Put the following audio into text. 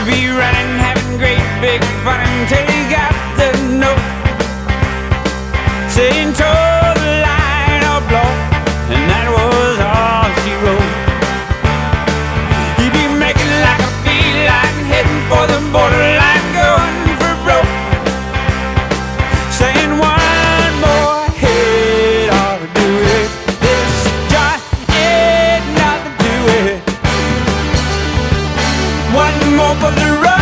be running, having great big fun until he got the note saying toe the line or blow, and that was all she wrote. He'd be making like a feline, heading for the borderline, going for broke, saying one more hit ought to do it. This joint ain't nothing to it. One more for the road.